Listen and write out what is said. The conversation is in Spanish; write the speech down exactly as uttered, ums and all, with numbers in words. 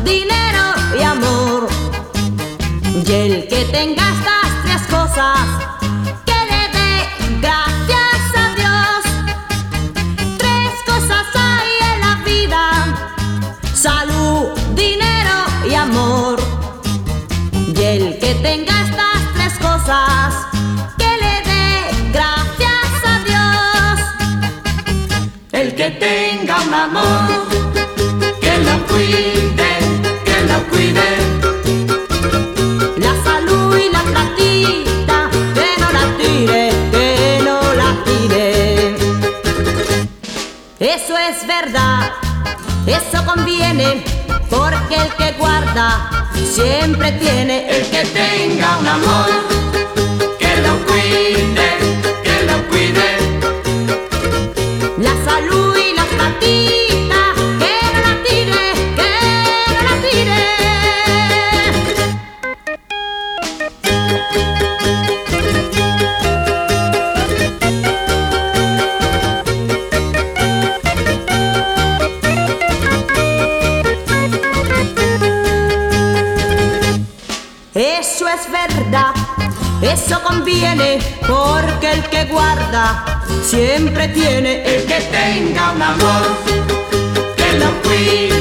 dinero y amor. Y el que tenga estas tres cosas, que le dé gracias a Dios. Tres cosas hay en la vida: salud, dinero y amor. Y el que tenga estas tres cosas, que le dé gracias a Dios. El que tenga un amor, que lo cuide, que lo cuide. La salud y la platita, que no la tire, que no la tire. Eso es verdad, eso conviene, porque el que guarda siempre tiene. El que tenga un amor, que lo cuide, que lo cuide. La salud y la platita, que no la tire, que no la tire. Eso es verdad, eso conviene, porque el que guarda siempre tiene. El que tenga un amor, que lo cuide.